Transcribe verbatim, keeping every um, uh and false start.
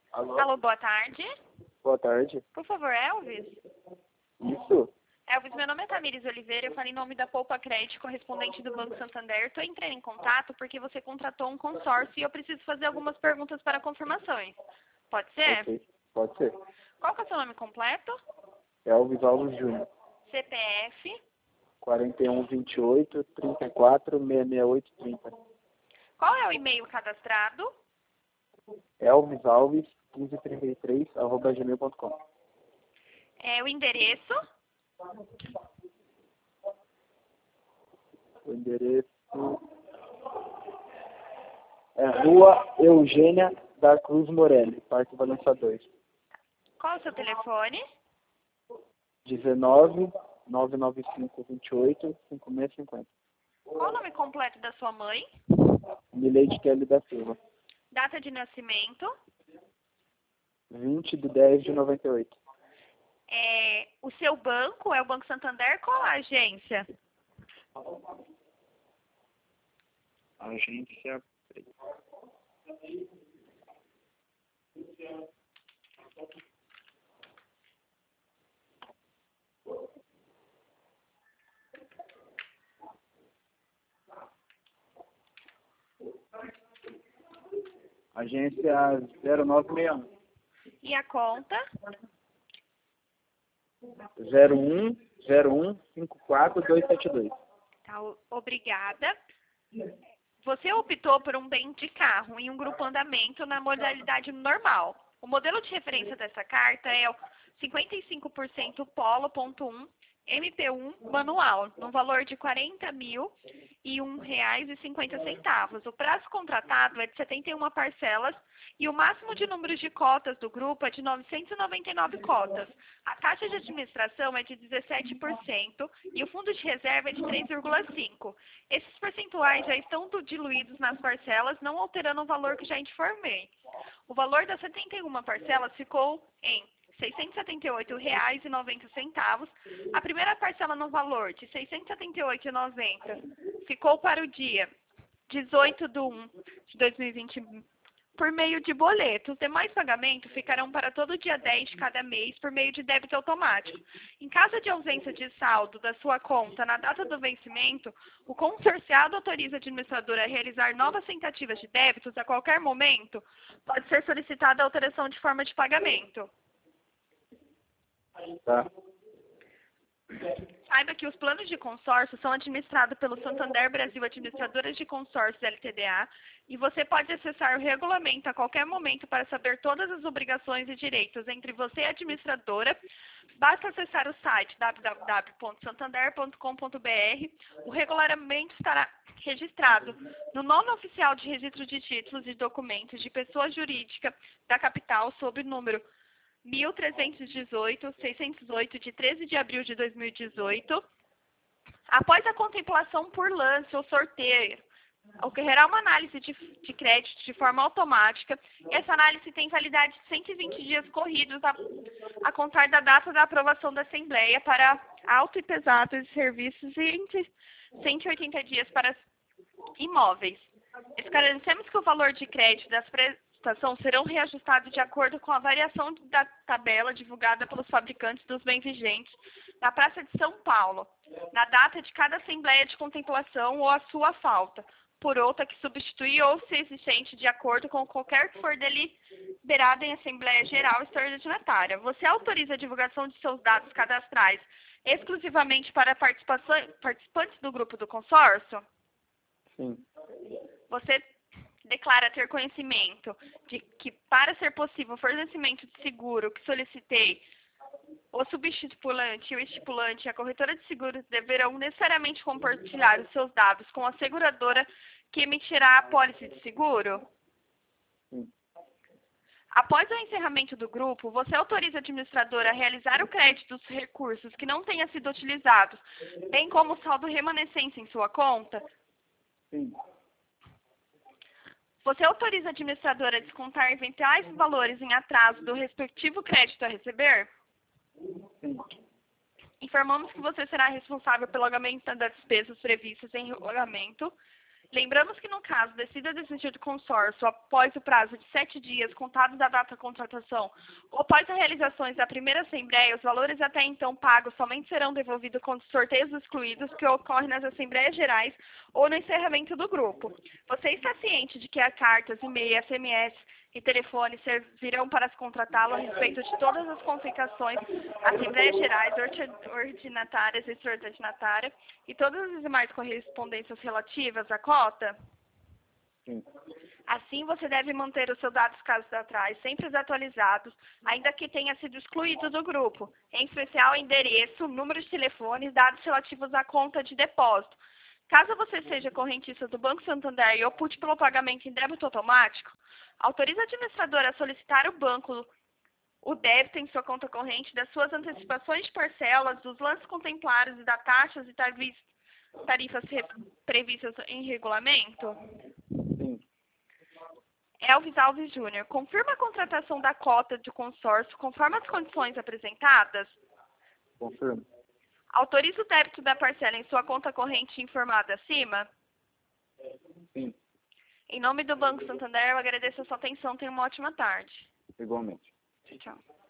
Alô? Alô, boa tarde. Boa tarde. Por favor, Elvis? Isso? Elvis, meu nome é Tamires Oliveira, eu falo em nome da Poupa Crédito, correspondente do Banco Santander. Estou entrando em contato porque você contratou um consórcio e eu preciso fazer algumas perguntas para confirmações. Pode ser? Ok, pode ser. Qual que é o seu nome completo? Elvis Alves Júnior. C P F? quarenta e um, vinte e oito, trinta e quatro, seiscentos e sessenta e oito, trinta. Qual é o e-mail cadastrado? Elvis Alves, quinze trinta e três, arroba gmail ponto com. É, o endereço? O endereço é Rua Eugênia da Cruz Morelli, Parque Valença dois. Qual é o seu telefone? dezenove, novecentos e noventa e cinco, vinte e oito, cinquenta e seis cinquenta. Qual o nome completo da sua mãe? Mileide Kelly da Silva. Data de nascimento? vinte de dez de noventa e oito. É, o seu banco é o Banco Santander? Qual a agência? Agência. Agência zero nove seis um. E a conta? zero um zero um cinco quatro dois sete dois. Tá, o- obrigada. Você optou por um bem de carro em um grupo andamento na modalidade normal. O modelo de referência dessa carta é o cinquenta e cinco por cento Polo ponto um M P um manual, no valor de quarenta mil e um reais e cinquenta centavos. O prazo contratado é de setenta e uma parcelas e o máximo de números de cotas do grupo é de novecentas e noventa e nove cotas. A taxa de administração é de dezessete por cento e o fundo de reserva é de três vírgula cinco por cento. Esses percentuais já estão do- diluídos nas parcelas, não alterando o valor que já informei. O valor das setenta e uma parcelas ficou em seiscentos e setenta e oito reais e noventa centavos. A primeira parcela no valor de seiscentos e setenta e oito reais e noventa centavos ficou para o dia dezoito de um de dois mil e vinte por meio de boleto. Os demais pagamentos ficarão para todo dia dez de cada mês por meio de débito automático. Em caso de ausência de saldo da sua conta na data do vencimento, o consorciado autoriza a administradora a realizar novas tentativas de débitos a qualquer momento. Pode ser solicitada a alteração de forma de pagamento. Tá? Saiba que os planos de consórcio são administrados pelo Santander Brasil Administradoras de Consórcios L T D A e você pode acessar o regulamento a qualquer momento para saber todas as obrigações e direitos entre você e a administradora. Basta acessar o site w w w ponto santander ponto com ponto b r. O regulamento estará registrado no nono oficial de registro de títulos e documentos de pessoa jurídica da capital sob o número mil trezentos e dezoito, seiscentos e oito, de treze de abril de dois mil e dezoito. Após a contemplação por lance ou sorteio, ocorrerá uma análise de, de crédito de forma automática. E essa análise tem validade de cento e vinte dias corridos a, a contar da data da aprovação da Assembleia para auto e pesados de serviços e entre cento e oitenta dias para imóveis. Esclarecemos que o valor de crédito das prestações serão reajustados de acordo com a variação da tabela divulgada pelos fabricantes dos bens vigentes na Praça de São Paulo, na data de cada assembleia de contemplação ou a sua falta, por outra que substitui ou se existente de acordo com qualquer que for deliberado em Assembleia Geral Extraordinária. Você autoriza a divulgação de seus dados cadastrais exclusivamente para participantes do grupo do consórcio? Sim. Você declara ter conhecimento de que, para ser possível o fornecimento de seguro que solicitei, o subestipulante e o estipulante e a corretora de seguros deverão necessariamente compartilhar os seus dados com a seguradora que emitirá a apólice de seguro? Sim. Após o encerramento do grupo, você autoriza a administradora a realizar o crédito dos recursos que não tenham sido utilizados, bem como o saldo remanescente em sua conta? Sim. Você autoriza a administradora a descontar eventuais valores em atraso do respectivo crédito a receber? Sim. Informamos que você será responsável pelo pagamento das despesas previstas em regulamento Lembramos que, no caso, decida desistir do consórcio após o prazo de sete dias contados da data da contratação ou após a realização da primeira assembleia, os valores até então pagos somente serão devolvidos com sorteios excluídos que ocorrem nas assembleias gerais ou no encerramento do grupo. Você está ciente de que as cartas, e-mail, S M S e telefone servirão para se contratá-lo a respeito de todas as complicações, assembleias gerais, ordinatárias e extraordinárias e todas as demais correspondências relativas à cota? Sim. Assim, você deve manter os seus dados cadastrais sempre atualizados, ainda que tenha sido excluído do grupo, em especial endereço, número de telefone e dados relativos à conta de depósito. Caso você seja correntista do Banco Santander e opte pelo pagamento em débito automático, autorize a administradora a solicitar ao banco o débito em sua conta corrente das suas antecipações de parcelas, dos lances contemplados e das taxas e tarifas previstas em regulamento? Sim. Elvis Alves Júnior, confirma a contratação da cota de consórcio conforme as condições apresentadas? Confirmo. Autoriza o débito da parcela em sua conta corrente informada acima? Sim. Em nome do Banco Santander, eu agradeço a sua atenção. Tenha uma ótima tarde. Igualmente. Tchau.